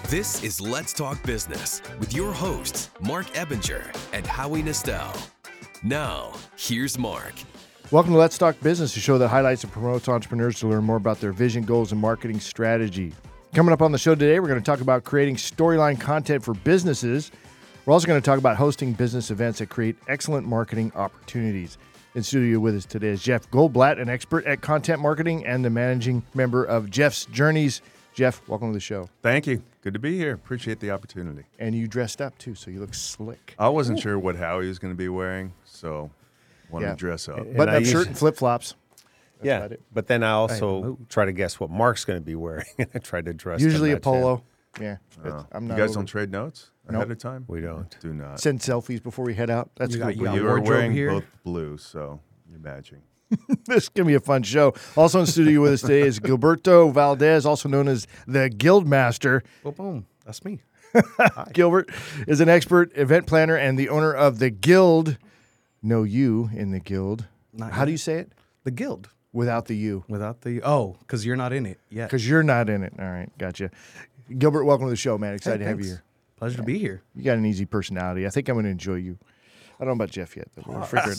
This is Let's Talk Business with your hosts, Mark Ebinger and Howie Nestel. Now, here's Mark. Welcome to Let's Talk Business, a show that highlights and promotes entrepreneurs to learn more about their vision, goals, and marketing strategy. Coming up on the show today, we're going to talk about creating storyline content for businesses. We're also going to talk about hosting business events that create excellent marketing opportunities. In studio with us today is Jeff Goldblatt, an expert at content marketing and the managing member of Jeff's Journeys. Jeff, welcome to the show. Thank you. Good to be here. Appreciate the opportunity. And you dressed up, too, so you look slick. I wasn't sure what Howie was going to be wearing, so wanted to dress up. Button-up shirt and flip-flops. Yeah, but then I also try to guess what Mark's going to be wearing. I try to dress. Usually a polo. Yeah. I'm not. You guys don't trade notes ahead of time? We don't. Do not. Send selfies before we head out. That's cool. You were wearing both blue, so you're matching. This is going to be a fun show. Also in studio with us today is Gilberto Valdez, also known as the Guildmaster. Boom, boom. That's me. Gilbert is an expert event planner and the owner of the Guild. No U in the Guild. How do you say it? The Guild. Without the U. Without the because you're not in it yet. Because you're not in it. All right, gotcha. Gilbert, welcome to the show, man. Excited to have you here. Pleasure to be here. You got an easy personality. I think I'm going to enjoy you. I don't know about Jeff yet, but we'll figure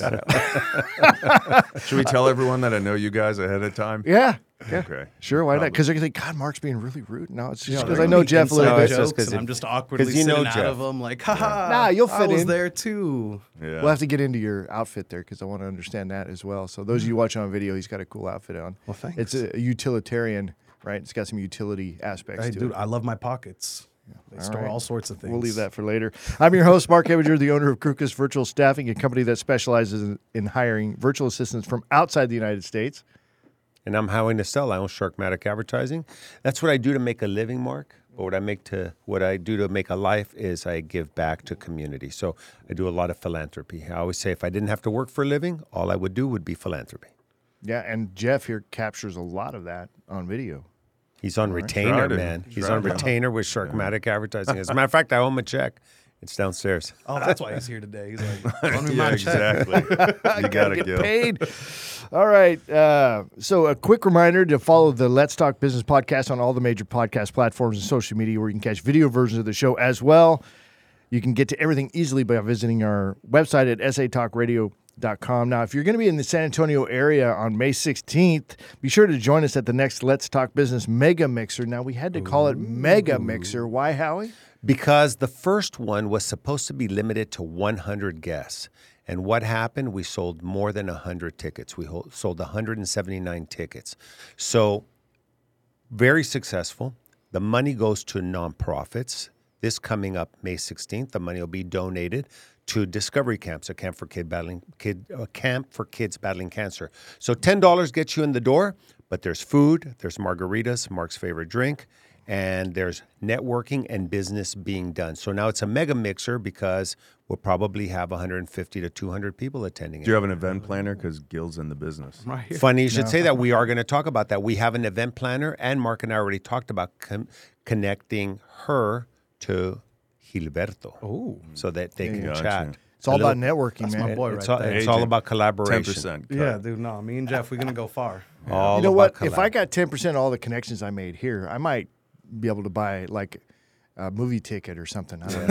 that out. Should we tell everyone that I know you guys ahead of time? Yeah. Okay. Sure, why not? Because they're going to think, God, Mark's being really rude. No, it's just because I know Jeff a little bit. Jokes, I'm just awkwardly sitting out of them like, haha, nah, you'll fit I was in. there too. Yeah. We'll have to get into your outfit there because I want to understand that as well. So those of you watching on video, he's got a cool outfit on. Well, thanks. It's a utilitarian, right? It's got some utility aspects to Dude, it. I love my pockets. They store all sorts of things. We'll leave that for later. I'm your host, Mark Ebinger, the owner of Krukus Virtual Staffing, a company that specializes in hiring virtual assistants from outside the United States. And I'm Howie Nestel. I own Sharkmatic Advertising. That's what I do to make a living, Mark. But what I do to make a life is I give back to community. So I do a lot of philanthropy. I always say if I didn't have to work for a living, all I would do would be philanthropy. Yeah, and Jeff here captures a lot of that on video. He's on retainer, man. He's on retainer with Sharkmatic Advertising. As a matter of fact, I owe him a check. It's downstairs. Oh, that's why he's here today. He's like, Yeah, exactly. You got to get paid. All right. So a quick reminder to follow the Let's Talk Business podcast on all the major podcast platforms and social media where you can catch video versions of the show as well. You can get to everything easily by visiting our website at satalkradio.com. Now, if you're going to be in the San Antonio area on May 16th, be sure to join us at the next Let's Talk Business Mega Mixer. Now, we had to call it Mega Mixer. Why, Howie? Because the first one was supposed to be limited to 100 guests. And what happened? We sold more than 100 tickets. We sold 179 tickets. So very successful. The money goes to nonprofits. This coming up May 16th, the money will be donated to Discovery Camps, a camp for kids battling cancer. So $10 gets you in the door, but there's food, there's margaritas, Mark's favorite drink, and there's networking and business being done. So now it's a mega mixer because we'll probably have 150 to 200 people attending it. Do you have an event planner? Because Gil's in the business. right here. Funny you should say that. We are going to talk about that. We have an event planner, and Mark and I already talked about connecting her to Gilberto so that they can chat. It's all about networking, man. my boy It's right there. it's all about collaboration. 10% cut. Yeah, dude, no. Me and Jeff, we're going to go far. All You know about what? If I got 10% of all the connections I made here, I might be able to buy like a movie ticket or something. I don't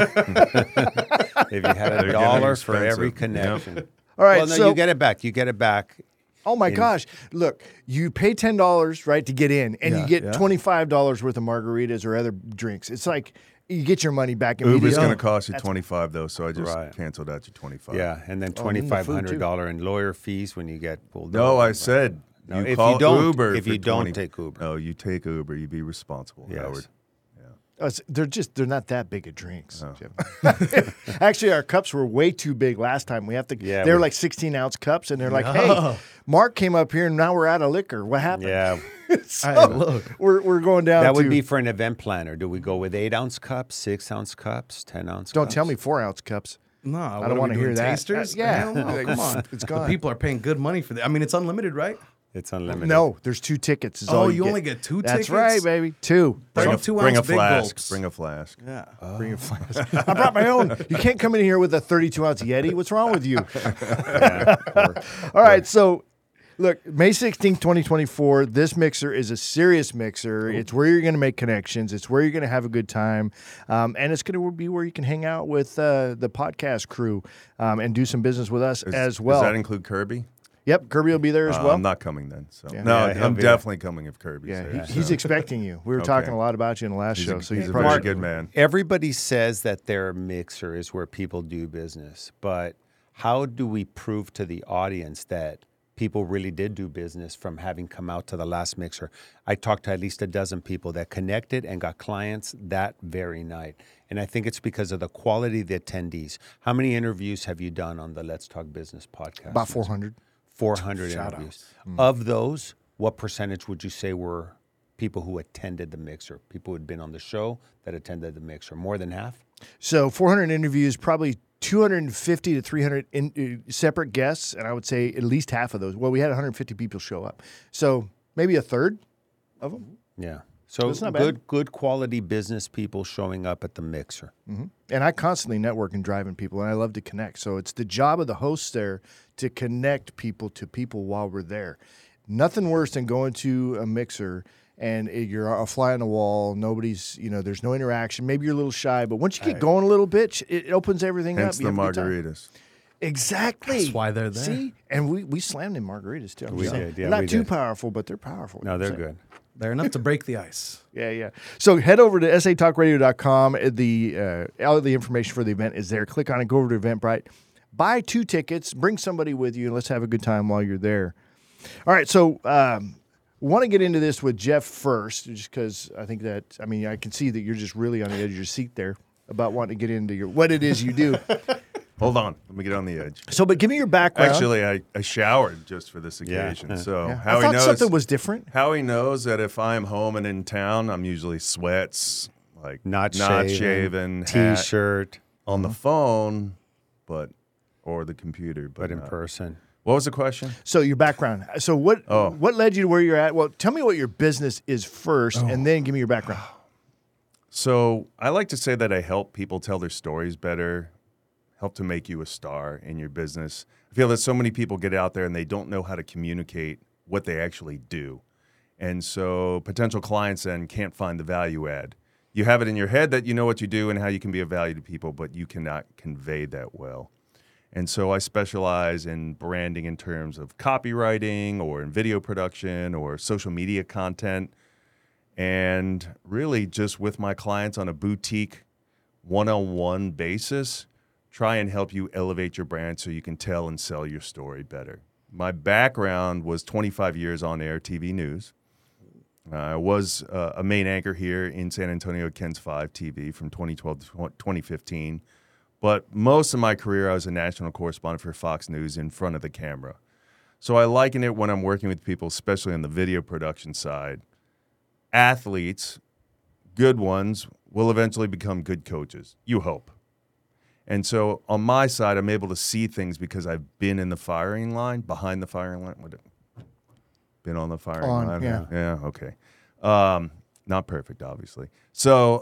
know. If you had They're $1 getting for every expensive. connection. All right, Well, no, so you get it back. You get it back. oh my gosh, look, you pay $10 right to get in, and you get $25 worth of margaritas or other drinks. It's like you get your money back immediately. Uber's going to cost you $25 though, so I just canceled out your $25. Yeah, and then and then the food, too. $2,500 in lawyer fees when you get pulled No, over. I said No, you if call you don't- Uber. if for you don't 20 take Uber. No, you take Uber. You be responsible, Yes. Howard. They're not that big of drinks. Jeff. Actually, our cups were way too big last time. We have to. Yeah, they were we- like 16-ounce cups, and they're like, "Hey, Mark came up here, and now we're out of liquor. What happened?" Yeah, So, look. we're going down. that would to- be for an event planner. Do we go with 8-ounce cups, 6-ounce cups, 10-ounce Don't cups? tell me 4-ounce cups. No, I don't want to hear that. Tasters? Yeah, Hell no, come on. It's The gone. people are paying good money for that. I mean, it's unlimited, right? It's unlimited. No, there's 2 tickets. Is Oh, all you only get 2 That's tickets? right, baby. 2. Bring a 2-ounce big flask. gulps. Bring a flask. Yeah. Bring a flask. I brought my own. You can't come in here with a 32-ounce Yeti. What's wrong with you? Yeah, All right, so Look, May 16th, 2024, this mixer is a serious mixer. It's where you're going to make connections. It's where you're going to have a good time. And it's going to be where you can hang out with the podcast crew and do some business with us as well. Does that include Kirby? Yep, Kirby will be there as well. I'm not coming then. So Yeah. no, Yeah, he'll I'm be definitely coming if Kirby's Yeah, there. he's so. expecting you. We were talking a lot about you in the last show. So He's a probably very good man. Everybody says that their mixer is where people do business, but how do we prove to the audience that people really did do business from having come out to the last mixer? I talked to at least a dozen people that connected and got clients that very night. And I think it's because of the quality of the attendees. How many interviews have you done on the Let's Talk Business podcast? about 400. 400 interviews. Of those, what percentage would you say were people who attended the mixer? People who had been on the show that attended the mixer? More than half? So 400 interviews, probably 250 to 300 separate guests, and I would say at least half of those. Well, we had 150 people show up, so maybe a third of them. Yeah. So That's not bad. good quality business people showing up at the mixer. And I constantly network and driving people, and I love to connect. So it's the job of the hosts there to connect people to people while we're there. Nothing worse than going to a mixer and you're a fly on the wall. Nobody's, there's no interaction. Maybe you're a little shy, but once you get going a little bit, it opens everything Hence up. the You have a good time. margaritas. Exactly. That's why they're there. See, and we slammed in margaritas too. I'm We saying. did, yeah, They're not we too did. powerful, but they're powerful. No, they're So- good. They're enough to break the ice. Yeah. So head over to satalkradio.com. All the information for the event is there. Click on it. Go over to Eventbrite. Buy 2 tickets. Bring somebody with you, and let's have a good time while you're there. All right. So want to get into this with Jeff first, just because I think that I can see that you're just really on the edge of your seat there about wanting to get into what it is you do. Hold on. Let me get on the edge. So, but give me your background. Actually, I showered just for this Yeah. occasion. So I Howie thought knows something was different. Howie knows that if I'm home and in town, I'm usually sweats, like Not shaven, hat, T-shirt, on the phone, or the computer, but in not. person. What was the question? So your background. So what led you to where you're at? Well, tell me what your business is first, and then give me your background. So I like to say that I help people tell their stories better, help to make you a star in your business. I feel that so many people get out there and they don't know how to communicate what they actually do. And so potential clients then can't find the value add. You have it in your head that you know what you do and how you can be of value to people, but you cannot convey that well. And so I specialize in branding in terms of copywriting or in video production or social media content. And really just with my clients on a boutique one-on-one basis, try and help you elevate your brand so you can tell and sell your story better. My background was 25 years on air TV news. I was a main anchor here in San Antonio at KENS 5 TV from 2012 to 2015. But most of my career, I was a national correspondent for Fox News in front of the camera. So I liken it when I'm working with people, especially on the video production side. Athletes, good ones, will eventually become good coaches. You hope. And so on my side, I'm able to see things because I've been in the firing line, behind the firing line. Been on the firing line? yeah. Yeah, okay. Not perfect, obviously. So,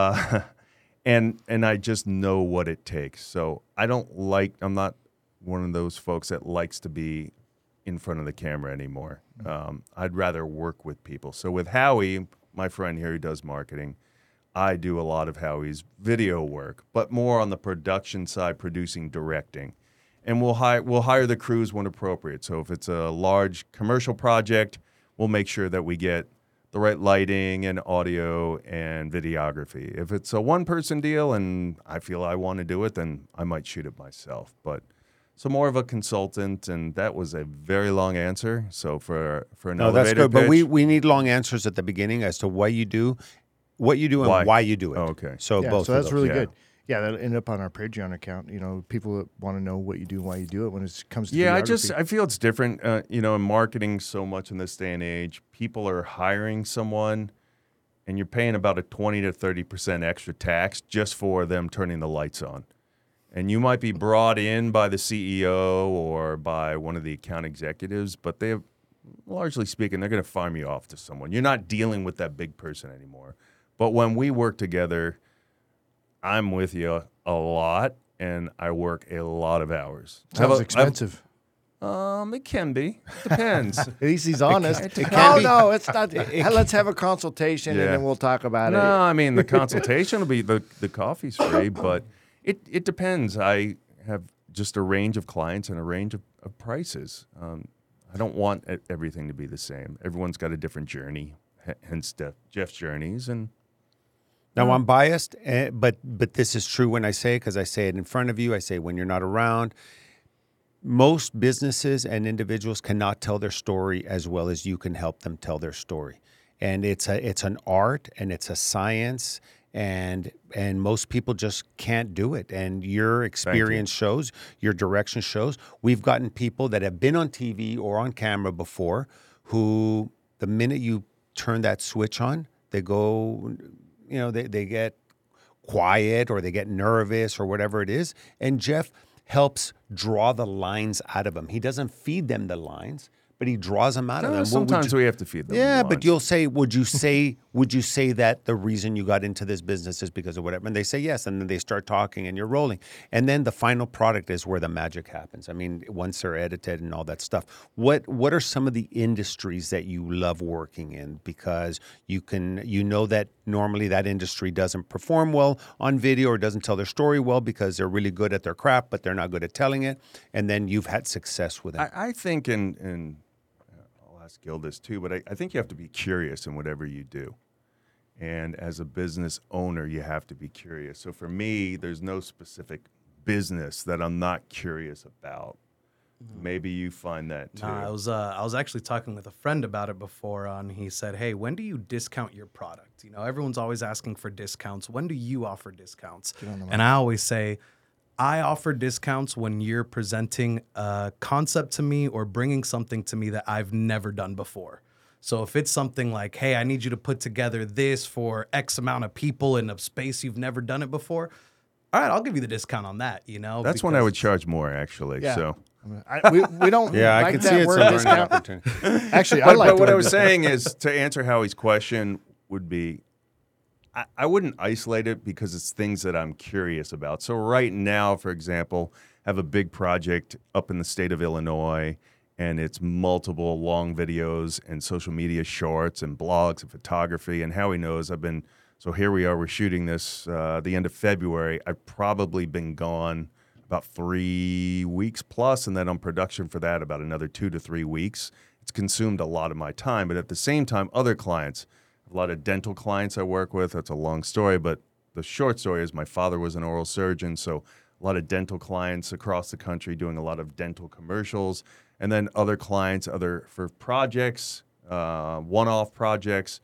and I just know what it takes. So I'm not one of those folks that likes to be in front of the camera anymore. I'd rather work with people. So with Howie, my friend here who does marketing, I do a lot of Howie's video work, but more on the production side, producing, directing. And we'll hire the crews when appropriate. So if it's a large commercial project, we'll make sure that we get the right lighting and audio and videography. If it's a one-person deal and I feel I want to do it, then I might shoot it myself. But so more of a consultant, and that was a very long answer. So for an No, that's elevator good. But pitch, we need long answers at the beginning as to what you do and why you do it. Oh, okay. So Yeah, both so of that's those. really yeah. good. Yeah, that'll end up on our Patreon account. People that want to know what you do and why you do it when it comes to Yeah, videography. I feel it's different. In marketing so much in this day and age, people are hiring someone, and you're paying about a 20 to 30% extra tax just for them turning the lights on. And you might be brought in by the CEO or by one of the account executives, but they, largely speaking, they're going to farm you off to someone. You're not dealing with that big person anymore. But when we work together, I'm with you a lot, and I work a lot of hours. Sounds expensive. It can be. Depends. At least he's honest. it can be. No, it's not. Let's have a consultation and Yeah. then we'll talk about No, it. I mean the consultation will be the coffee's free, but it depends. I have just a range of clients and a range of prices. I don't want everything to be the same. Everyone's got a different journey, hence Jeff's journeys. And Now I'm biased, but this is true when I say it because I say it in front of you. I say when you're not around. Most businesses and individuals cannot tell their story as well as you can help them tell their story, and it's an art and it's a science, and most people just can't do it. And your experience shows, your direction shows. We've gotten people that have been on TV or on camera before, who the minute you turn that switch on, they go, they get quiet or they get nervous or whatever it is. And Jeff helps draw the lines out of them. He doesn't feed them the lines, but he draws them out of them. sometimes we have to feed them. Yeah, the but lines. you'll say, would you say that the reason you got into this business is because of whatever? And they say yes, and then they start talking and you're rolling. And then the final product is where the magic happens. I mean, once they're edited and all that stuff. What are some of the industries that you love working in? Because you know that normally that industry doesn't perform well on video or doesn't tell their story well because they're really good at their craft, but they're not good at telling it. And then you've had success with it. I think in I'll ask Gil this too, but I think you have to be curious in whatever you do. And as a business owner, you have to be curious. So for me, there's no specific business that I'm not curious about. Maybe you find that too. I was actually talking with a friend about it before, and he said, "Hey, when do you discount your product? Everyone's always asking for discounts. When do you offer discounts?" And I always say, I offer discounts when you're presenting a concept to me or bringing something to me that I've never done before. So if it's something like, hey, I need you to put together this for X amount of people in a space you've never done it before, all right, I'll give you the discount on that, That's when I would charge more, actually. Yeah. So. We don't Yeah, like I can that see it's word a learning discount. opportunity. Actually, I But, like but what the I word was discount. saying is, to answer Howie's question, would be I wouldn't isolate it because it's things that I'm curious about. So right now, for example, I have a big project up in the state of Illinois, and it's multiple long videos and social media shorts and blogs and photography. And Howie knows so here we are, we're shooting this the end of February. I've probably been gone about 3 weeks plus, and then on production for that about another 2 to 3 weeks. It's consumed a lot of my time, but at the same time, other clients, a lot of dental clients I work with. That's a long story, but the short story is my father was an oral surgeon, so a lot of dental clients across the country doing a lot of dental commercials, and then other clients, for projects, one-off projects,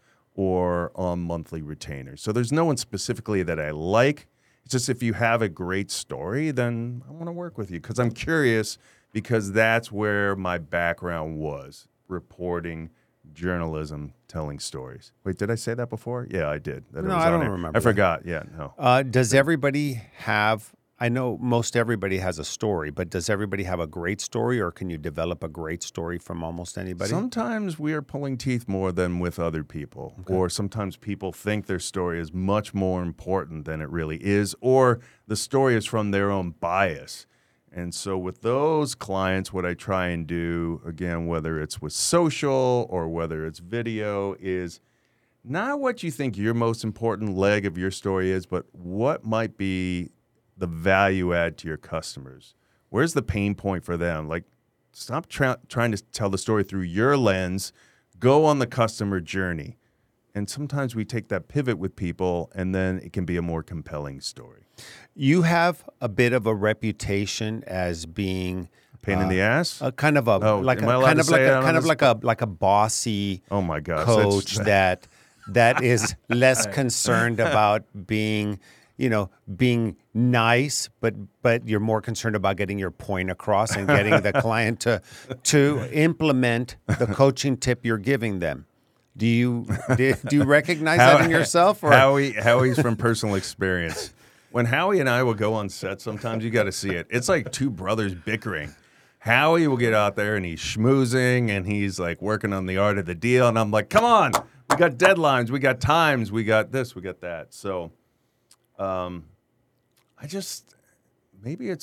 or on monthly retainers. So there's no one specifically that I like. It's just if you have a great story, then I want to work with you because I'm curious, because that's where my background was, reporting, journalism, telling stories. Wait, did I say that before? Yeah, I did. That it No, was I on don't there. remember I that. forgot. Yeah, no. Does everybody have, I know most everybody has a story, but does everybody have a great story, or can you develop a great story from almost anybody? Sometimes we are pulling teeth more than with other people, or sometimes people think their story is much more important than it really is, or the story is from their own bias. And so with those clients, what I try and do, again, whether it's with social or whether it's video, is not what you think your most important leg of your story is, but what might be the value add to your customers. Where's the pain point for them? Like, stop trying to tell the story through your lens. Go on the customer journey. And sometimes we take that pivot with people, and then it can be a more compelling story. You have a bit of a reputation as being Pain in the ass? kind of a Oh, like am I a allowed kind to of say like it a on kind of this- like a bossy Oh my gosh, coach that's- that is less concerned about being being nice, but you're more concerned about getting your point across and getting the client to implement the coaching tip you're giving them. Do you recognize that in yourself? Or? Howie's from personal experience. When Howie and I will go on set, sometimes you got to see it. It's like two brothers bickering. Howie will get out there and he's schmoozing and he's like working on the art of the deal. And I'm like, come on, we got deadlines, we got times, we got this, we got that. So maybe it's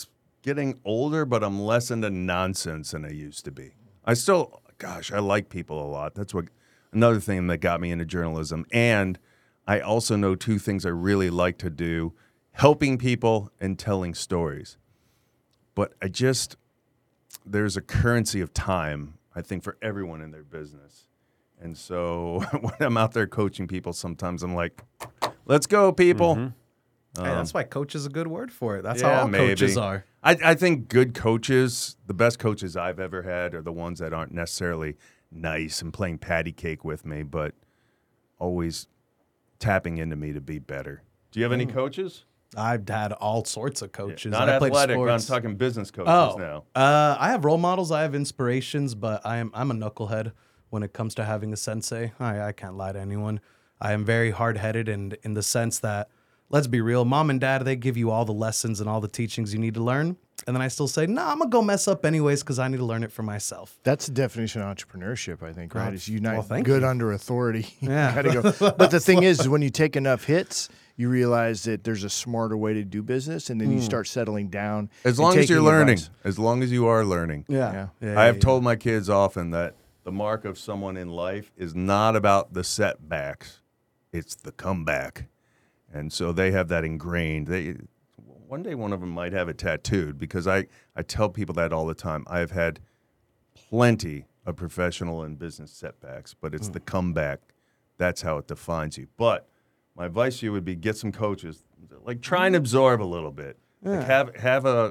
getting older, but I'm less into nonsense than I used to be. I still, gosh, I like people a lot. That's what another thing that got me into journalism. And I also know two things I really like to do: helping people and telling stories. But there's a currency of time, I think, for everyone in their business. And so when I'm out there coaching people, sometimes I'm like, let's go, people. Hey, that's why coach is a good word for it. That's Yeah, how all maybe. coaches are. I think good coaches, the best coaches I've ever had, are the ones that aren't necessarily nice and playing patty cake with me, but always tapping into me to be better. Do you have any coaches? I've had all sorts of coaches. Not I played athletic, but I'm sports. talking business coaches now. I have role models. I have inspirations, but I'm a knucklehead when it comes to having a sensei. I can't lie to anyone. I am very hard-headed, and in the sense that, let's be real, mom and dad, they give you all the lessons and all the teachings you need to learn. And then I still say, nah, I'm going to go mess up anyways because I need to learn it for myself. That's the definition of entrepreneurship, I think, right? Is unite thank good you. under authority. Yeah. Gotta go. But the thing is, when you take enough hits, you realize that there's a smarter way to do business, and then you start settling down. As and long as you're taking learning, advice. as long as you are learning. Yeah. I have told my kids often that the mark of someone in life is not about the setbacks, it's the comeback. And so they have that ingrained. One day one of them might have it tattooed, because I tell people that all the time. I've had plenty of professional and business setbacks, but it's the comeback. That's how it defines you. But my advice to you would be get some coaches. Like, try and absorb a little bit. Like, have a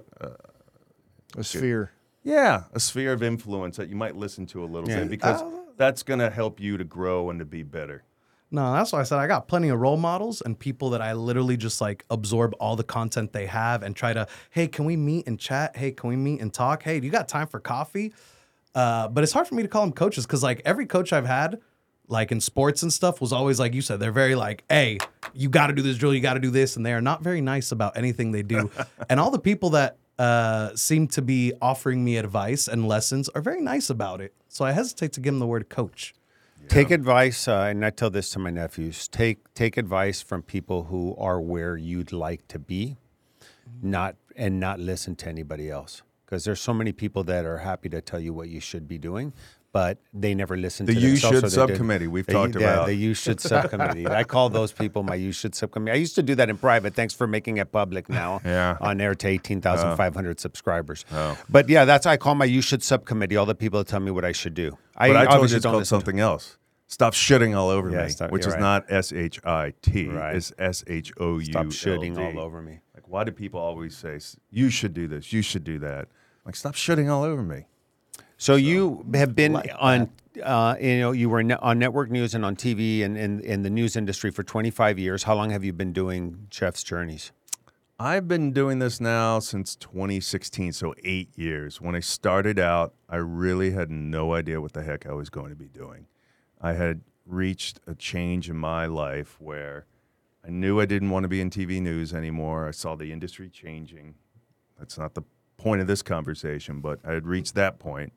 sphere. a sphere of influence that you might listen to a little bit, because that's going to help you to grow and to be better. No, that's why I said I got plenty of role models and people that I literally just like absorb all the content they have and try to, hey, can we meet and chat? Hey, can we meet and talk? Hey, do you got time for coffee? But it's hard for me to call them coaches because like every coach I've had, like in sports and stuff, was always like you said, they're very like, hey, you got to do this drill, you got to do this. And they are not very nice about anything they do. And all the people that seem to be offering me advice and lessons are very nice about it. So I hesitate to give them the word coach. Take advice, and I tell this to my nephews. Take advice from people who are where you'd like to be, not listen to anybody else. Because there's so many people that are happy to tell you what you should be doing, but they never listen to The You themselves. Should subcommittee we've talked Yeah, about. the You Should subcommittee. I call those people my You Should subcommittee. I used to do that in private. Thanks for making it public now. On air to 18,500 subscribers. But yeah, I call my You Should subcommittee. All the people that tell me what I should do. But I told obviously you it's don't called listen to- something else. Stop shitting all over Yeah, me, which you're is right. not S-H-I-T. Right. It's S-H-O-U-L-D. Stop shitting all over me. Like, why do people always say, you should do this, you should do that? Like, stop shitting all over me. So you have been on, you were on network news and on TV and in the news industry for 25 years. How long have you been doing Chef's Journeys? I've been doing this now since 2016, so 8 years. When I started out, I really had no idea what the heck I was going to be doing. I had reached a change in my life where I knew I didn't want to be in TV news anymore. I saw the industry changing. That's not the point of this conversation, but I had reached that point.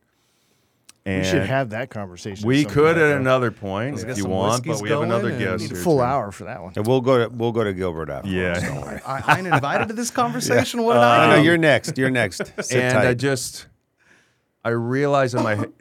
And We should have that conversation. we sometime, could at though. another point Let's if get you some want, but whiskeys we have another going and- guest Need a here, full too. hour for that one. And we'll go to Gilbert after. Yeah. Don't worry. I ain't invited to this conversation. What did I No, do? you're next. You're next. Sit And tight. I realize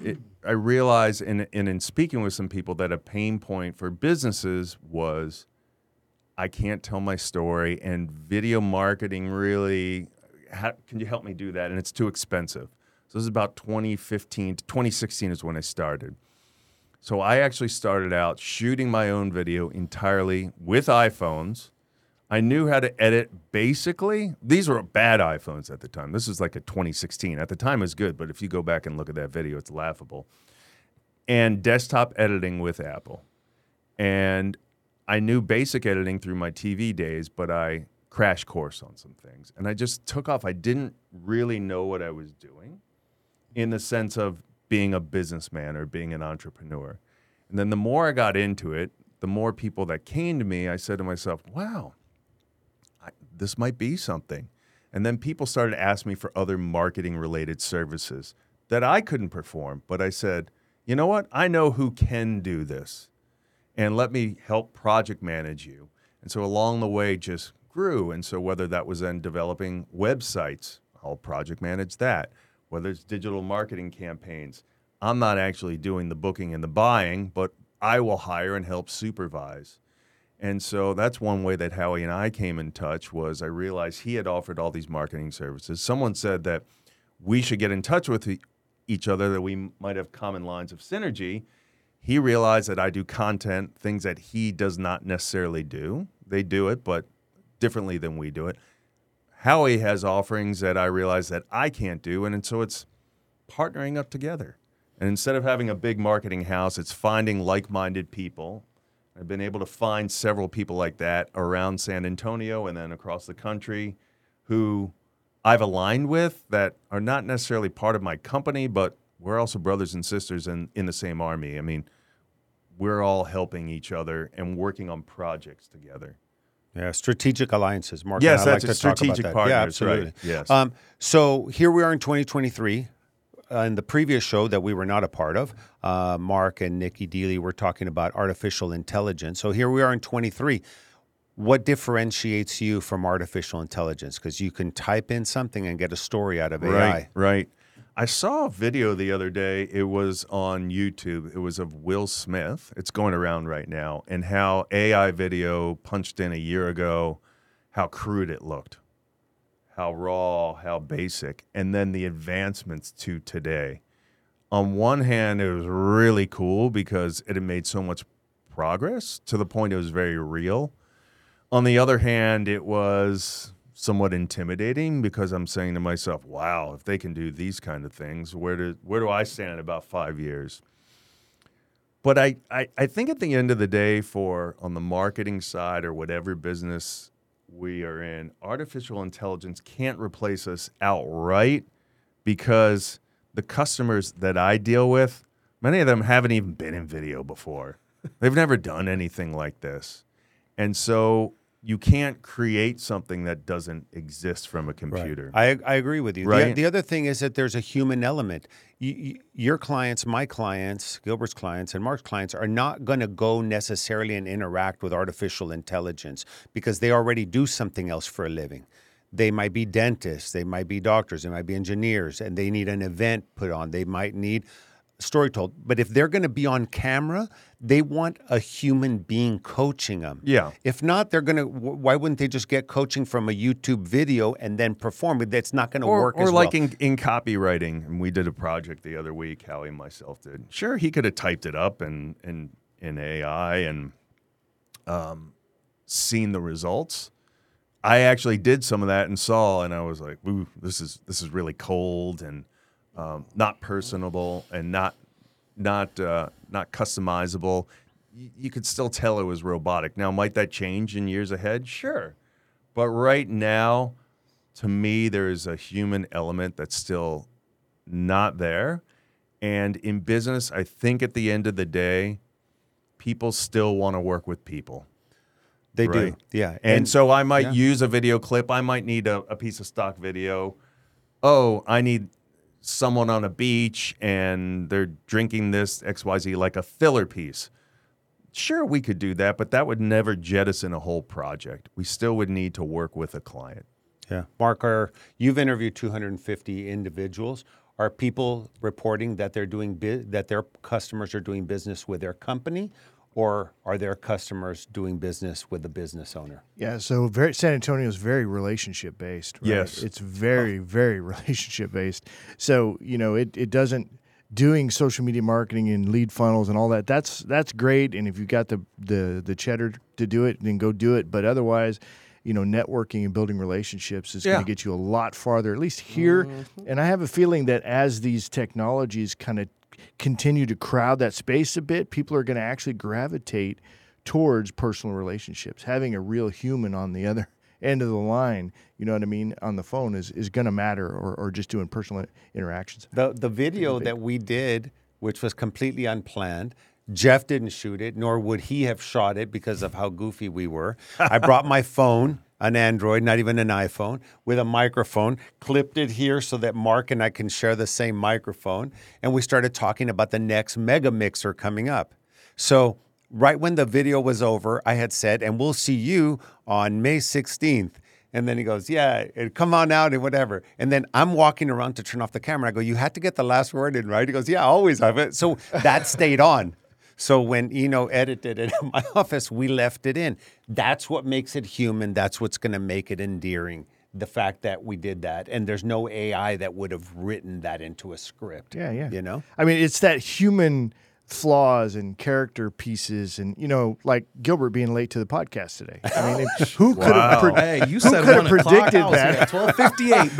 in speaking with some people that a pain point for businesses was I can't tell my story, and video marketing really, can you help me do that? And it's too expensive. So this is about 2015 to 2016 is when I started. So I actually started out shooting my own video entirely with iPhones. I knew how to edit basically. These were bad iPhones at the time. This is like a 2016. At the time it was good, but if you go back and look at that video, it's laughable. And desktop editing with Apple. And I knew basic editing through my TV days, but I crash course on some things. And I just took off. I didn't really know what I was doing in the sense of being a businessman or being an entrepreneur. And then the more I got into it, the more people that came to me, I said to myself, wow, this might be something. And then people started to ask me for other marketing-related services that I couldn't perform. But I said, you know what? I know who can do this. And let me help project manage you. And so along the way just grew. And so whether that was then developing websites I'll project manage that. Whether it's digital marketing campaigns, I'm not actually doing the booking and the buying, but I will hire and help supervise. And so that's one way that Howie and I came in touch was I realized he had offered all these marketing services. Someone said that we should get in touch with each other, that we might have common lines of synergy. He realized that I do content, things that he does not necessarily do. They do it, but differently than we do it. Howie has offerings that I realize that I can't do, and so it's partnering up together. And instead of having a big marketing house, it's finding like-minded people. I've been able to find several people like that around San Antonio and then across the country who I've aligned with that are not necessarily part of my company, but we're also brothers and sisters in the same army. I mean, we're all helping each other and working on projects together. Yeah, strategic alliances. Mark, Yes, and I that's like a to talk about strategic that. partner. Yeah, That's right. absolutely. Yes. So here we are in 2023. In the previous show that we were not a part of, Mark and Nikki Deely were talking about artificial intelligence. So here we are in 23. What differentiates you from artificial intelligence? Because you can type in something and get a story out of AI. Right. I saw a video the other day. It was on YouTube. It was of Will Smith. It's going around right now, and how AI video punched in a year ago, how crude it looked, how raw, how basic, and then the advancements to today. On one hand, it was really cool because it had made so much progress to the point it was very real. On the other hand, it was somewhat intimidating because I'm saying to myself, wow, if they can do these kind of things, where do I stand in about 5 years? But I think at the end of the day, on the marketing side or whatever business we are in, artificial intelligence can't replace us outright because the customers that I deal with, many of them haven't even been in video before. They've never done anything like this. And so you can't create something that doesn't exist from a computer. Right. I agree with you. Right? The other thing is that there's a human element. Your clients, my clients, Gilbert's clients, and Mark's clients are not going to go necessarily and interact with artificial intelligence because they already do something else for a living. They might be dentists, they might be doctors, they might be engineers, and they need an event put on. They might need story told. But if they're going to be on camera, they want a human being coaching them. Yeah. If not, they're going to, why wouldn't they just get coaching from a YouTube video and then perform it? That's not going to work as well. Or like in copywriting, and we did a project the other week, Howie and myself did. Sure, he could have typed it up in AI and seen the results. I actually did some of that and saw, and I was like, ooh, this is really cold and not personable and not customizable. You could still tell it was robotic. Now, might that change in years ahead? Sure. But right now, to me, there is a human element that's still not there. And in business, I think at the end of the day, people still want to work with people. They right? do, yeah. And so I might yeah. use a video clip. I might need a piece of stock video. Oh, I need someone on a beach and they're drinking this XYZ, like a filler piece. Sure, we could do that, but that would never jettison a whole project. We still would need to work with a client. Yeah. Mark, you've interviewed 250 individuals. Are people reporting that they're doing that their customers are doing business with their company, or are their customers doing business with the business owner? Yeah, so San Antonio is very relationship based. Right? Yes. It's very, very relationship based. So, it doesn't, doing social media marketing and lead funnels and all that, that's great. And if you've got the cheddar to do it, then go do it. But otherwise, networking and building relationships is going to get you a lot farther, at least here. Mm-hmm. And I have a feeling that as these technologies kind of continue to crowd that space a bit, people are going to actually gravitate towards personal relationships. Having a real human on the other end of the line, you know what I mean, on the phone is going to matter, or just doing personal interactions. The video that we did, which was completely unplanned, Jeff didn't shoot it, nor would he have shot it because of how goofy we were. I brought my phone, an Android, not even an iPhone, with a microphone, clipped it here so that Mark and I can share the same microphone, and we started talking about the next mega mixer coming up. So right when the video was over, I had said, and we'll see you on May 16th. And then he goes, yeah, come on out and whatever. And then I'm walking around to turn off the camera. I go, you had to get the last word in, right? He goes, yeah, I always have it. So that stayed on. So when Eno edited it in my office, we left it in. That's what makes it human. That's what's going to make it endearing. The fact that we did that. And there's no AI that would have written that into a script. Yeah, yeah. You know? I mean, it's that human flaws and character pieces, and like Gilbert being late to the podcast today. I mean, who could have Hey, you said 1 o'clock. predicted I was here at 12:58,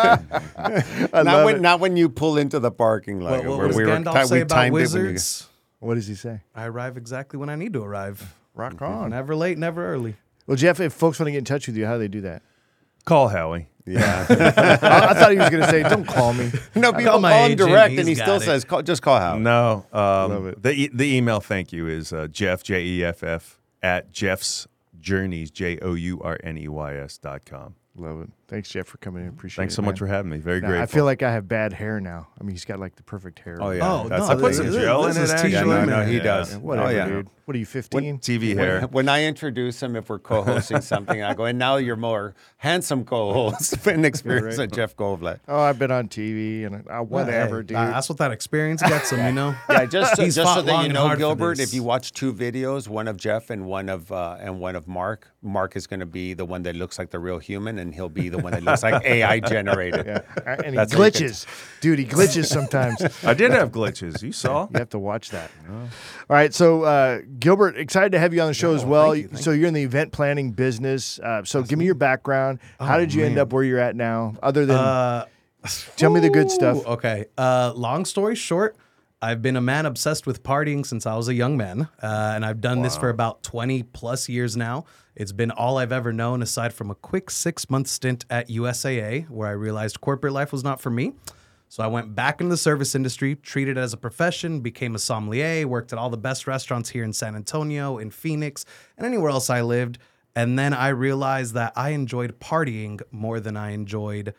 baby. Not when you pull into the parking lot. What does Gandalf say about wizards? What does he say? I arrive exactly when I need to arrive. Rock on. Never late, never early. Well, Jeff, if folks want to get in touch with you, how do they do that? Call Howie. Yeah. I thought he was going to say, "Don't call me." No, people call him direct, and he still says, just call Hal. No. Love it. The email thank you is Jeff, Jeff, at Jeff's Journeys, JOURNEYS.com. Love it. Thanks, Jeff, for coming in. Appreciate it. Thanks so much for having me. Very grateful. I feel like I have bad hair now. I mean, he's got like the perfect hair. Oh, yeah. Oh, That's no, I put some gel in this it. is Actually. T-shirt. No, he does. Whatever, dude. What are you, 15? TV hair. When I introduce him, if we're co-hosting something, I go, and now you're more handsome co-host and experience than Jeff Govlet. Oh, I've been on TV and whatever, Hey, dude. That's what that experience gets him, you know? Yeah, just He's so fought that long you and know, hard for Gilbert, this. if you watch two videos, one of Jeff and one of Mark, Mark is going to be the one that looks like the real human, and he'll be the one that looks like AI generated. Yeah. And he That's how you can- glitches. Dude, he glitches sometimes. I did have glitches. You saw? You have to watch that. All right. So, Gilbert, excited to have you on the show as well. thank you. So, you're in the event planning business. So, give me your background. How did you end up where you're at now? Other than tell me the good stuff. Okay. Long story short, I've been a man obsessed with partying since I was a young man. And I've done this for about 20 plus years now. It's been all I've ever known aside from a quick 6-month stint at USAA where I realized corporate life was not for me. So I went back into the service industry, treated it as a profession, became a sommelier, worked at all the best restaurants here in San Antonio, in Phoenix, and anywhere else I lived. And then I realized that I enjoyed partying more than I enjoyed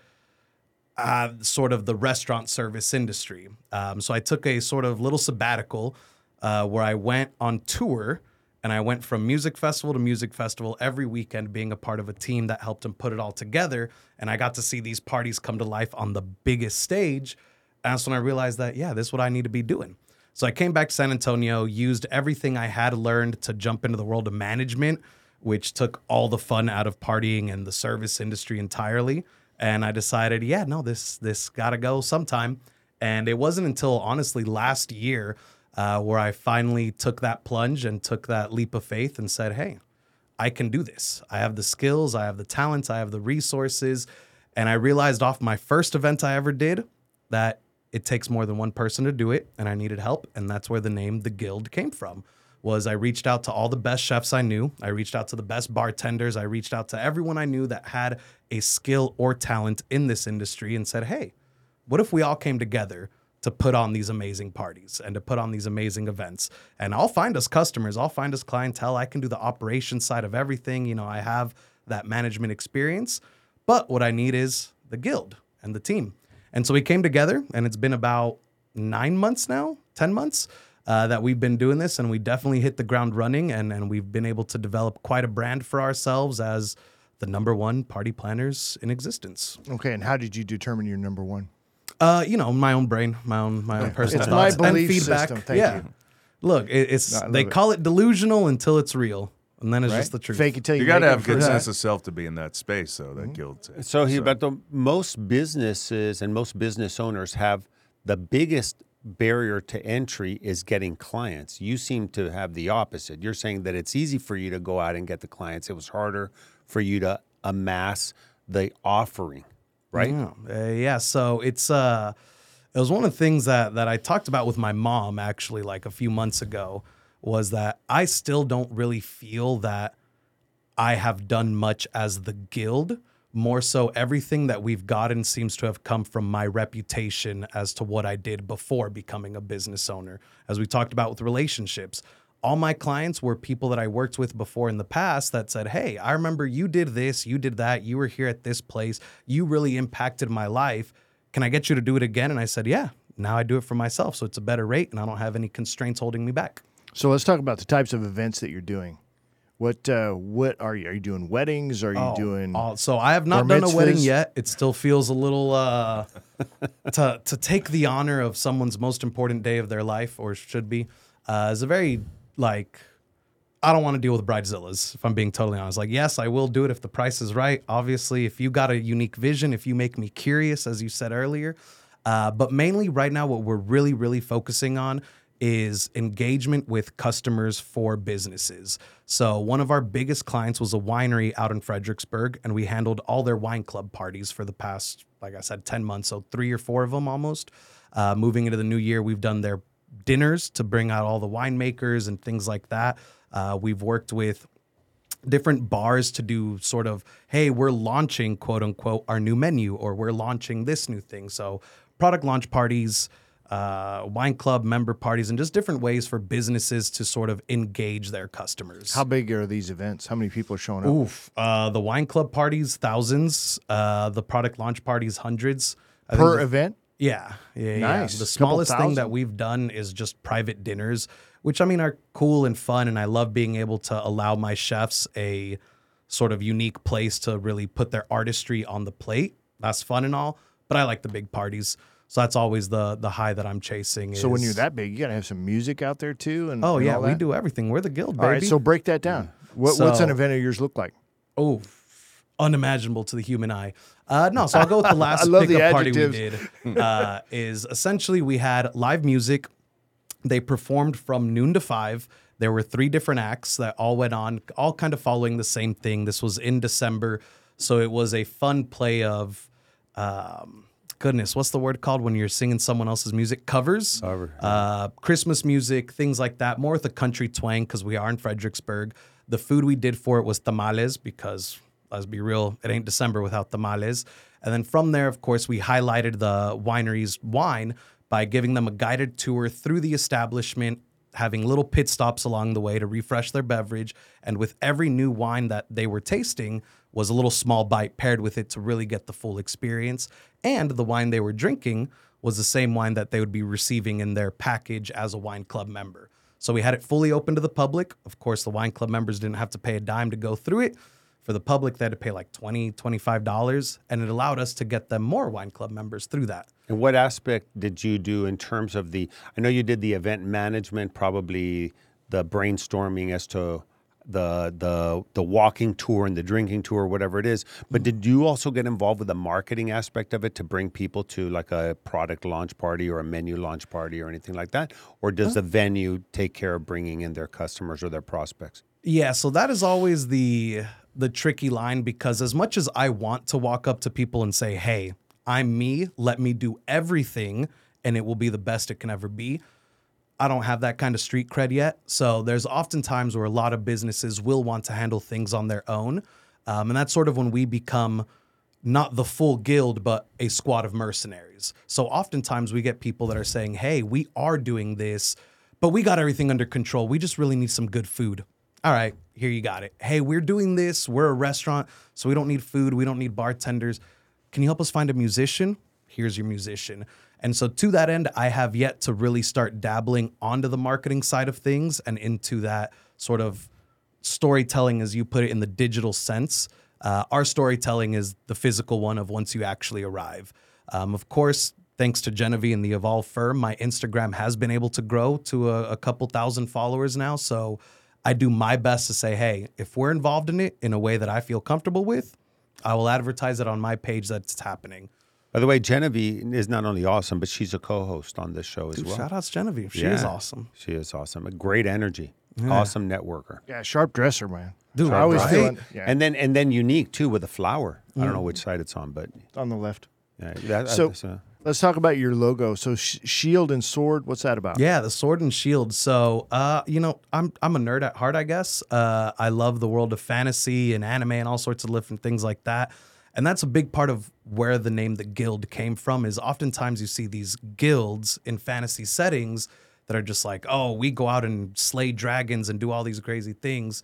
sort of the restaurant service industry. So I took a sort of little sabbatical where I went on tour, and I went from music festival to music festival every weekend, being a part of a team that helped him put it all together. And I got to see these parties come to life on the biggest stage. And that's when I realized that, yeah, this is what I need to be doing. So I came back to San Antonio, used everything I had learned to jump into the world of management, which took all the fun out of partying and the service industry entirely. And I decided, yeah, no, this got to go sometime. And it wasn't until, honestly, last year where I finally took that plunge and took that leap of faith and said, hey, I can do this. I have the skills, I have the talents, I have the resources. And I realized off my first event I ever did that it takes more than one person to do it, and I needed help. And that's where the name The Guild came from. Was I reached out to all the best chefs I knew. I reached out to the best bartenders. I reached out to everyone I knew that had a skill or talent in this industry and said, hey, what if we all came together to put on these amazing parties and to put on these amazing events? And I'll find us customers. I'll find us clientele. I can do the operations side of everything. You know, I have that management experience. But what I need is the guild and the team. And so we came together, and it's been about 9 months now, 10 months that we've been doing this. And we definitely hit the ground running. And we've been able to develop quite a brand for ourselves as the #1 party planners in existence. Okay. And how did you determine your number one? You know, my own brain, my own personal It's my thoughts belief and feedback. system. Thank you. Look, they call it delusional until it's real, and then it's just the truth. Fake it till you You got to make have it good first. sense of self to be in that space, though, that guild. So, but most businesses and most business owners have the biggest barrier to entry is getting clients. You seem to have the opposite. You're saying that it's easy for you to go out and get the clients. It was harder for you to amass the offering, right? Yeah. So it was one of the things that I talked about with my mom actually like a few months ago, was that I still don't really feel that I have done much as the guild. More so, everything that we've gotten seems to have come from my reputation as to what I did before becoming a business owner. As we talked about with relationships, all my clients were people that I worked with before in the past that said, hey, I remember you did this, you did that, you were here at this place, you really impacted my life. Can I get you to do it again? And I said, yeah, now I do it for myself. So it's a better rate and I don't have any constraints holding me back. So let's talk about the types of events that you're doing. What are you? Are you doing weddings? Are you doing? So I have not bar done a wedding mitzvahs? yet. It still feels a little to take the honor of someone's most important day of their life, or should be, is a very like. I don't want to deal with bridezillas, if I'm being totally honest. Like, yes, I will do it if the price is right. Obviously, if you got a unique vision, if you make me curious, as you said earlier. But mainly right now, what we're really, really focusing on is engagement with customers for businesses. So one of our biggest clients was a winery out in Fredericksburg, and we handled all their wine club parties for the past, like I said, 10 months. So 3 or 4 of them almost. Moving into the new year, we've done their dinners to bring out all the winemakers and things like that. We've worked with different bars to do sort of, hey, we're launching, quote unquote, our new menu, or we're launching this new thing. So product launch parties, wine club member parties, and just different ways for businesses to sort of engage their customers. How big are these events? How many people are showing up? Oof. The wine club parties, thousands. The product launch parties, hundreds. I Per think event? Yeah. Nice. The Couple smallest thing thousand? that we've done is just private dinners, which I mean are cool and fun. And I love being able to allow my chefs a sort of unique place to really put their artistry on the plate. That's fun and all, but I like the big parties. So that's always the high that I'm chasing. So when is- you're that big, you got to have some music out there too. And Oh, and yeah, all we that? do everything. We're the guild, baby. All right, so break that down. What's So- an event of yours look like? Oh, unimaginable to the human eye. No, so I'll go with the last I love the pickup party we adjectives. did. Is essentially we had live music. They performed from noon to 5. There were 3 different acts that all went on, all kind of following the same thing. This was in December, so it was a fun play of, goodness, what's the word called when you're singing someone else's music? Covers. Christmas music, things like that. More with a country twang because we are in Fredericksburg. The food we did for it was tamales because, let's be real, it ain't December without tamales. And then from there, of course, we highlighted the winery's wine by giving them a guided tour through the establishment, having little pit stops along the way to refresh their beverage. And with every new wine that they were tasting was a little small bite paired with it to really get the full experience. And the wine they were drinking was the same wine that they would be receiving in their package as a wine club member. So we had it fully open to the public. Of course, the wine club members didn't have to pay a dime to go through it. For the public, they had to pay like $20, $25, and it allowed us to get them more wine club members through that. And what aspect did you do in terms of I know you did the event management, probably the brainstorming as to the walking tour and the drinking tour, whatever it is. But did you also get involved with the marketing aspect of it to bring people to like a product launch party or a menu launch party or anything like that? Or does the venue take care of bringing in their customers or their prospects? Yeah, so that is always the tricky line because as much as I want to walk up to people and say, hey, I'm me, let me do everything and it will be the best it can ever be, I don't have that kind of street cred yet. So there's often times where a lot of businesses will want to handle things on their own. And that's sort of when we become not the full guild, but a squad of mercenaries. So oftentimes we get people that are saying, hey, we are doing this, but we got everything under control. We just really need some good food. All right, here you got it. Hey, we're doing this. We're a restaurant, so we don't need food. We don't need bartenders. Can you help us find a musician? Here's your musician. And so to that end, I have yet to really start dabbling onto the marketing side of things and into that sort of storytelling, as you put it, in the digital sense. Our storytelling is the physical one of once you actually arrive. Of course, thanks to Genevieve and the Evolve firm, my Instagram has been able to grow to a couple thousand followers now. So I do my best to say, hey, if we're involved in it in a way that I feel comfortable with, I will advertise it on my page that it's happening. By the way, Genevieve is not only awesome, but she's a co-host on this show as Dude, well. shout outs Genevieve. She is Yeah. awesome. She is awesome. A great energy. Awesome networker. Yeah, sharp dresser, man. Dude, I always right? feel it. Yeah, And then unique too with a flower. I don't know which side it's on, but on the left. yeah, So let's talk about your logo. So shield and sword, what's that about? Yeah, the sword and shield. So, I'm a nerd at heart, I guess. I love the world of fantasy and anime and all sorts of different things like that. And that's a big part of where the name The Guild came from is oftentimes you see these guilds in fantasy settings that are just like, oh, we go out and slay dragons and do all these crazy things.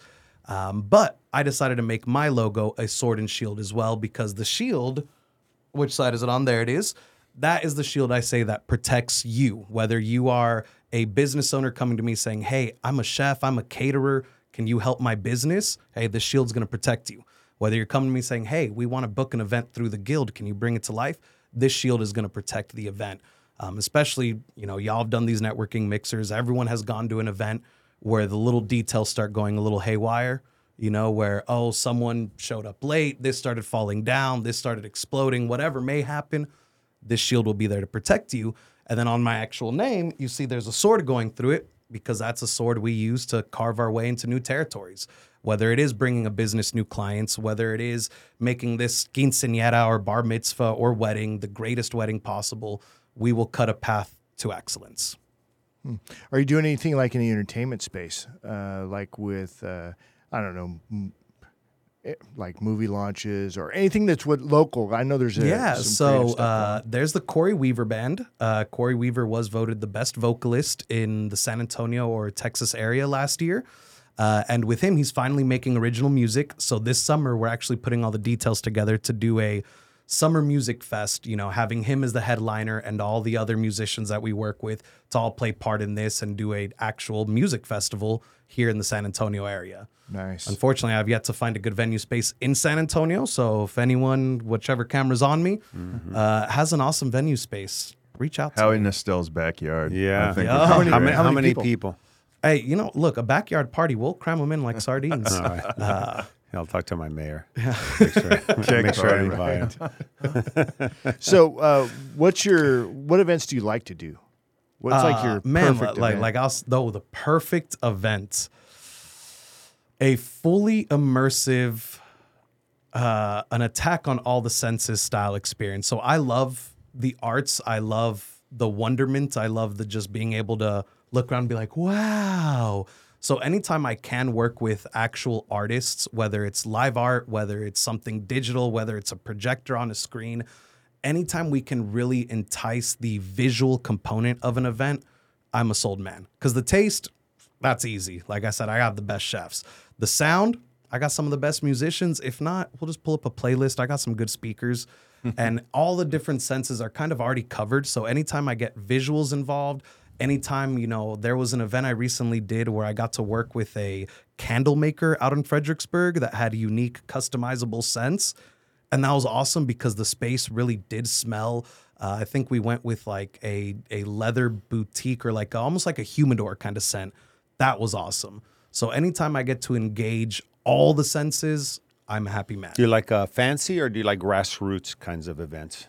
But I decided to make my logo a sword and shield as well because the shield, which side is it on? There it is. That is the shield I say that protects you, whether you are a business owner coming to me saying, hey, I'm a chef, I'm a caterer. Can you help my business? Hey, this shield's going to protect you. Whether you're coming to me saying, hey, we want to book an event through the guild, can you bring it to life? This shield is going to protect the event. Especially, y'all have done these networking mixers. Everyone has gone to an event where the little details start going a little haywire, where, someone showed up late, this started falling down, this started exploding, whatever may happen, this shield will be there to protect you. And then on my actual name, you see there's a sword going through it, because that's a sword we use to carve our way into new territories. Whether it is bringing a business new clients, whether it is making this quinceañera or bar mitzvah or wedding the greatest wedding possible, we will cut a path to excellence. Are you doing anything like in the entertainment space, like with, like movie launches or anything that's local? I know there's some creative stuff there's the Corey Weaver Band. Corey Weaver was voted the best vocalist in the San Antonio or Texas area last year. And with him, he's finally making original music. So this summer, we're actually putting all the details together to do a summer music fest, having him as the headliner and all the other musicians that we work with to all play part in this and do an actual music festival here in the San Antonio area. Nice. Unfortunately, I've yet to find a good venue space in San Antonio. So if anyone, whichever camera's on me, has an awesome venue space, reach out to Howie me. Nostell's backyard. Yeah. I think How many people? Hey, look, a backyard party, we'll cram them in like sardines. All right. I'll talk to my mayor. Make sure I invite him. So, what events do you like to do? What's like your perfect event? The perfect event, a fully immersive, an attack on all the senses style experience. So I love the arts. I love the wonderment. I love the just being able to look around and be like, wow. So anytime I can work with actual artists, whether it's live art, whether it's something digital, whether it's a projector on a screen, anytime we can really entice the visual component of an event, I'm a sold man. Because the taste, that's easy. Like I said, I got the best chefs. The sound, I got some of the best musicians. If not, we'll just pull up a playlist. I got some good speakers. And all the different senses are kind of already covered. So anytime I get visuals involved, anytime, there was an event I recently did where I got to work with a candle maker out in Fredericksburg that had a unique customizable scents. And that was awesome because the space really did smell. I think we went with like a leather boutique or almost like a humidor kind of scent. That was awesome. So anytime I get to engage all the senses, I'm a happy man. Do you like fancy or do you like grassroots kinds of events?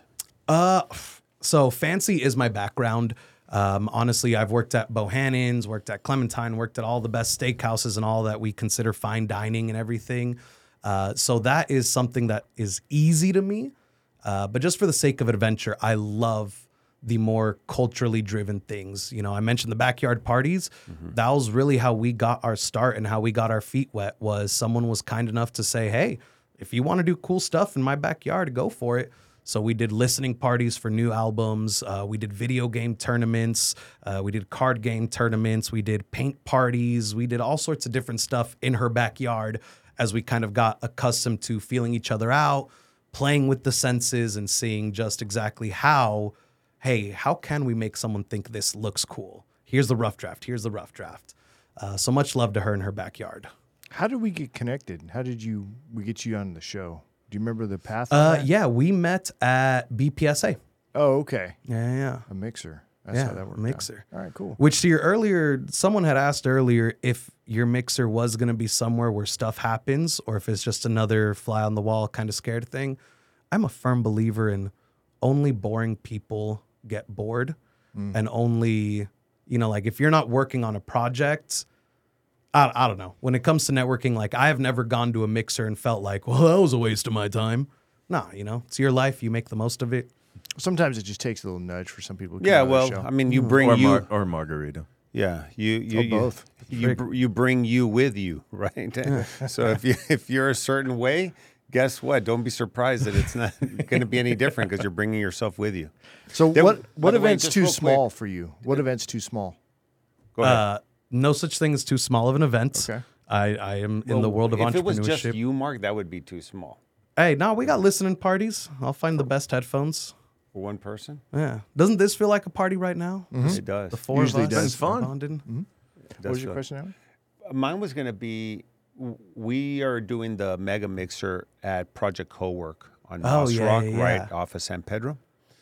So fancy is my background. Honestly, I've worked at Bohannon's, worked at Clementine, worked at all the best steakhouses and all that we consider fine dining and everything. So that is something that is easy to me. But just for the sake of adventure, I love the more culturally driven things. I mentioned the backyard parties. That was really how we got our start and how we got our feet wet. Was someone was kind enough to say, hey, if you want to do cool stuff in my backyard, go for it. So we did listening parties for new albums. We did video game tournaments. We did card game tournaments. We did paint parties. We did all sorts of different stuff in her backyard as we kind of got accustomed to feeling each other out, playing with the senses and seeing just exactly how can we make someone think this looks cool? Here's the rough draft. Here's the rough draft. So much love to her in her backyard. How did we get connected? How did we get you on the show? Do you remember the path? Yeah, we met at BPSA. Oh, okay. Yeah. A mixer. That's how that worked. Mixer. All right, cool. Which to your earlier, someone had asked earlier if your mixer was going to be somewhere where stuff happens or if it's just another fly on the wall kind of scared thing. I'm a firm believer in only boring people get bored and only, if you're not working on a project, I don't know. When it comes to networking, I have never gone to a mixer and felt like, well, that was a waste of my time. Nah, it's your life. You make the most of it. Sometimes it just takes a little nudge for some people. Yeah, well, I mean, you bring or margarita. Yeah, you both. You bring you with you, right? So if you're a certain way, guess what? Don't be surprised that it's not going to be any different because you're bringing yourself with you. So what event's too small for you? What event's too small? Go ahead. No such thing as too small of an event. Okay. I am in the world of entrepreneurship. If it was just you, Mark, that would be too small. Hey, no, we got listening parties. I'll find the best headphones. For one person? Yeah. Doesn't this feel like a party right now? It does. The four Usually of us. does. It's fun. Bonding. What was your question, mine was going to be, we are doing the mega mixer at Project Co-work on Moss Rock, right off of San Pedro.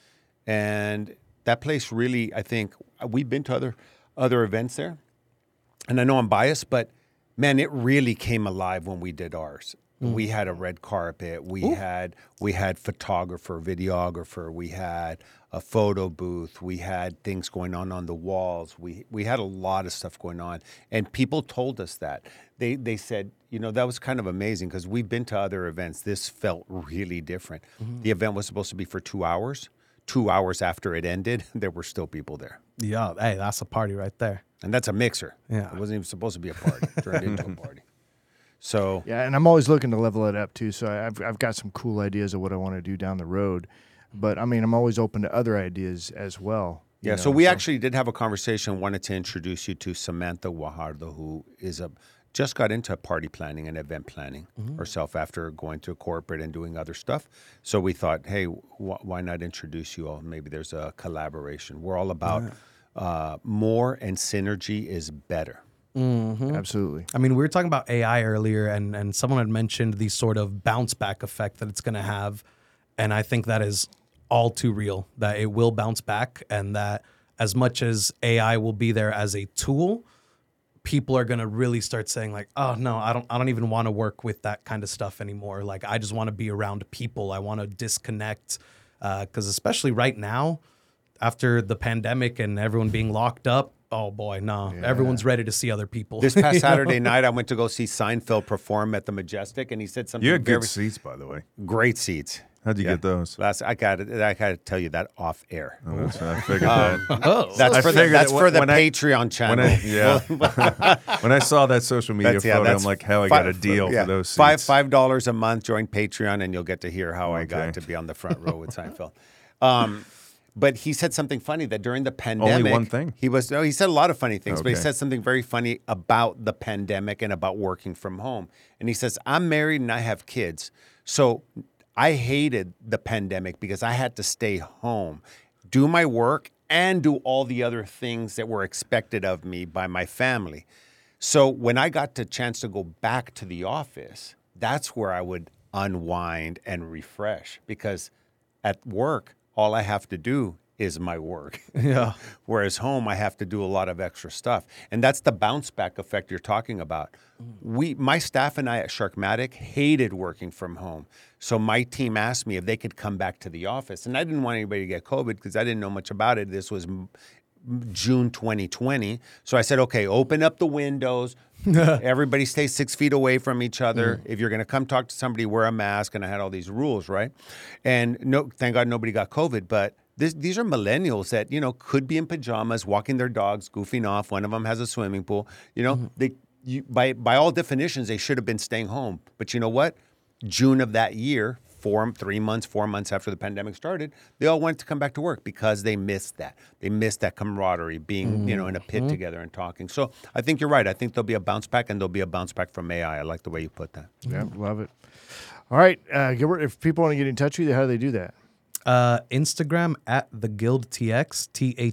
And that place really, I think, we've been to other events there. And I know I'm biased, but man, it really came alive when we did ours. We had a red carpet. We had photographer, videographer. We had a photo booth. We had things going on the walls. We had a lot of stuff going on, and people told us that. They said, that was kind of amazing because we've been to other events. This felt really different. The event was supposed to be for 2 hours. 2 hours after it ended, there were still people there. Yeah, hey, that's a party right there. And that's a mixer. Yeah. It wasn't even supposed to be a party. It turned into a party. So yeah, and I'm always looking to level it up too. So I've got some cool ideas of what I want to do down the road, but I mean I'm always open to other ideas as well. Yeah, so we actually did have a conversation. Wanted to introduce you to Samantha Guajardo, who is just got into party planning and event planning herself after going to corporate and doing other stuff. So we thought, hey, why not introduce you all? Maybe there's a collaboration. We're all about more, and synergy is better. Absolutely. I mean, we were talking about AI earlier, and someone had mentioned the sort of bounce back effect that it's going to have. And I think that is all too real, that it will bounce back, and that as much as AI will be there as a tool, people are going to really start saying like, oh no, I don't even want to work with that kind of stuff anymore. Like, I just want to be around people. I want to disconnect. 'Cause especially right now, after the pandemic and everyone being locked up, oh boy, no. Yeah. Everyone's ready to see other people. This past Saturday night, I went to go see Seinfeld perform at the Majestic, and he said something. You had good seats, by the way. Great seats. How'd you get those? I got to tell you that off air. Oh, I figured that. That's for the Patreon channel. When I saw that social media photo, I'm like, how I got a deal for those seats. $5 a month, join Patreon, and you'll get to hear how I got to be on the front row with Seinfeld. But he said something funny that during the pandemic, only one thing. He said a lot of funny things, but he said something very funny about the pandemic and about working from home. And he says, I'm married and I have kids. So I hated the pandemic because I had to stay home, do my work, and do all the other things that were expected of me by my family. So when I got the chance to go back to the office, that's where I would unwind and refresh, because at work, all I have to do is my work. Yeah. Whereas home, I have to do a lot of extra stuff. And that's the bounce back effect you're talking about. My staff and I at Sharkmatic hated working from home. So my team asked me if they could come back to the office. And I didn't want anybody to get COVID because I didn't know much about it. This was June 2020. So I said, okay, open up the windows. Everybody stay 6 feet away from each other. If you're going to come talk to somebody, wear a mask. And I had all these rules, right? And thank God nobody got COVID. But these are millennials that, could be in pajamas, walking their dogs, goofing off. One of them has a swimming pool. By all definitions, they should have been staying home. But you know what? June of that year, 4 months after the pandemic started, they all wanted to come back to work because they missed that. They missed that camaraderie, being, in a pit together and talking. So I think you're right. I think there'll be a bounce back, and there'll be a bounce back from AI. I like the way you put that. Yeah, love it. All right, Gilbert, if people want to get in touch with you, how do they do that? Instagram at TheGuildTX,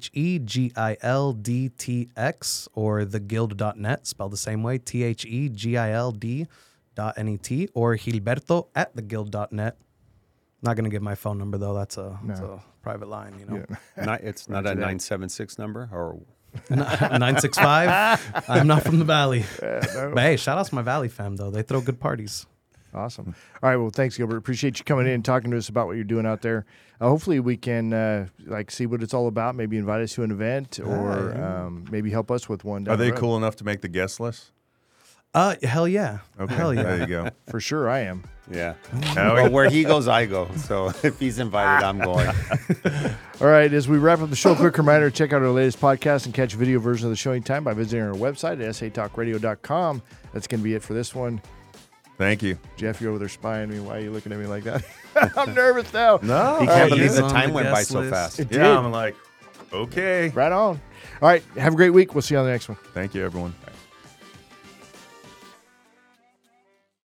TheGildTX, or theguild.net, spelled the same way, TheGild.net, or Gilberto at theguild.net. Not going to give my phone number, though. It's a private line, Yeah. It's not a 976 number or 965. I'm not from the Valley. But hey, shout out to my Valley fam, though. They throw good parties. Awesome. All right. Well, thanks, Gilbert. Appreciate you coming in and talking to us about what you're doing out there. Hopefully we can see what it's all about, maybe invite us to an event, or maybe help us with one down Are they the road. cool enough to make the guest list? Hell yeah. Okay. Hell yeah. There you go. For sure I am. Yeah. Well, where he goes, I go. So if he's invited, I'm going. All right. As we wrap up the show, quick reminder, check out our latest podcast and catch a video version of the show anytime by visiting our website at satalkradio.com. That's going to be it for this one. Thank you. Jeff, you're over there spying me. Why are you looking at me like that? I'm nervous now. No. He can't believe he's the on time the went by guest so list. fast. It did. Yeah, I'm like, okay. Right on. All right. Have a great week. We'll see you on the next one. Thank you, everyone.